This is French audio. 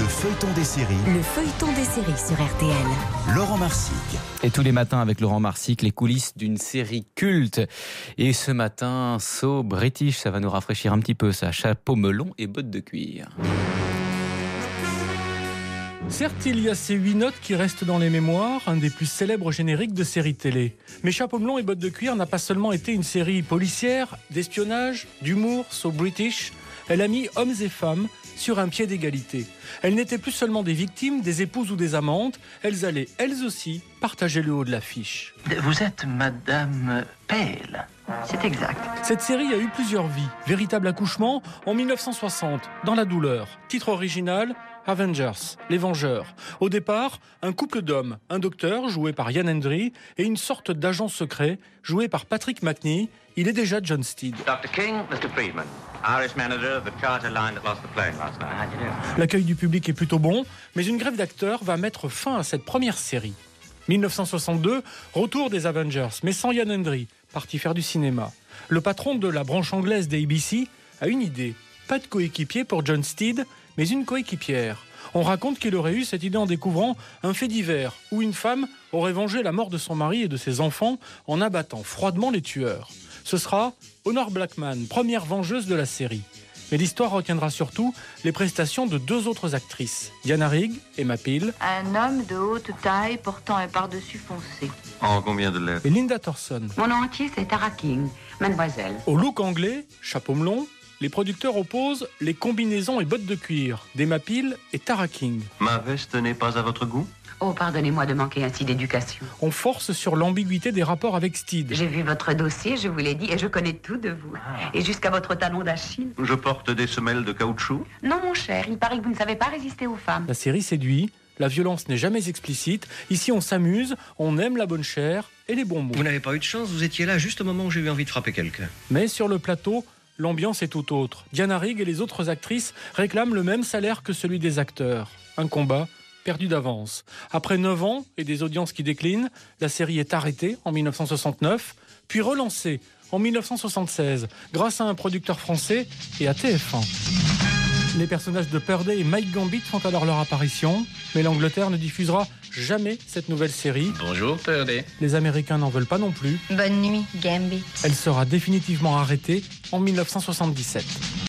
feuilleton des séries. Le feuilleton des séries sur RTL. Laurent Marsic. Et tous les matins avec Laurent Marsic, les coulisses d'une série culte. Et ce matin, So British, ça va nous rafraîchir un petit peu ça. Chapeau melon et bottes de cuir. Certes, il y a ces 8 notes qui restent dans les mémoires, un des plus célèbres génériques de séries télé. Mais Chapeau melon et bottes de cuir n'a pas seulement été une série policière, d'espionnage, d'humour, So British. Elle a mis hommes et femmes sur un pied d'égalité. Elles n'étaient plus seulement des victimes, des épouses ou des amantes. Elles allaient, elles aussi, partager le haut de l'affiche. Vous êtes Madame Pale. C'est exact. Cette série a eu plusieurs vies. Véritable accouchement en 1960, dans la douleur. Titre original, Avengers, les Vengeurs. Au départ, un couple d'hommes, un docteur, joué par Ian Hendry, et une sorte d'agent secret, joué par Patrick Macnee. Il est déjà John Steed. Dr. King, Mr. Friedman, Irish manager of the charter line that lost the plane last night. L'accueil du public est plutôt bon, mais une grève d'acteurs va mettre fin à cette première série. 1962, retour des Avengers, mais sans Ian Hendry, parti faire du cinéma. Le patron de la branche anglaise des ABC a une idée. Pas de coéquipier pour John Steed, mais une coéquipière. On raconte qu'il aurait eu cette idée en découvrant un fait divers où une femme aurait vengé la mort de son mari et de ses enfants en abattant froidement les tueurs. Ce sera Honor Blackman, première vengeuse de la série. Mais l'histoire retiendra surtout les prestations de 2 autres actrices, Diana Rigg et Emma Peel. Un homme de haute taille portant un pardessus foncé. En combien de lettres? Et Linda Thorson. Mon nom entier, c'est Tara King, mademoiselle. Au look anglais, chapeau melon, les producteurs opposent les combinaisons et bottes de cuir d'Emma Peel et Tara King. Ma veste n'est pas à votre goût? Oh, pardonnez-moi de manquer ainsi d'éducation. On force sur l'ambiguïté des rapports avec Steed. J'ai vu votre dossier, je vous l'ai dit, et je connais tout de vous. Et jusqu'à votre talon d'Achille. Je porte des semelles de caoutchouc? Non, mon cher, il paraît que vous ne savez pas résister aux femmes. La série séduit, la violence n'est jamais explicite. Ici, on s'amuse, on aime la bonne chair et les bons mots. Vous n'avez pas eu de chance, vous étiez là juste au moment où j'ai eu envie de frapper quelqu'un. Mais sur le plateau, l'ambiance est tout autre. Diana Rigg et les autres actrices réclament le même salaire que celui des acteurs. Un combat perdu d'avance. Après 9 ans et des audiences qui déclinent, la série est arrêtée en 1969, puis relancée en 1976 grâce à un producteur français et à TF1. Les personnages de Purday et Mike Gambit font alors leur apparition, mais l'Angleterre ne diffusera jamais cette nouvelle série. Bonjour Purday. Les Américains n'en veulent pas non plus. Bonne nuit, Gambit. Elle sera définitivement arrêtée en 1977.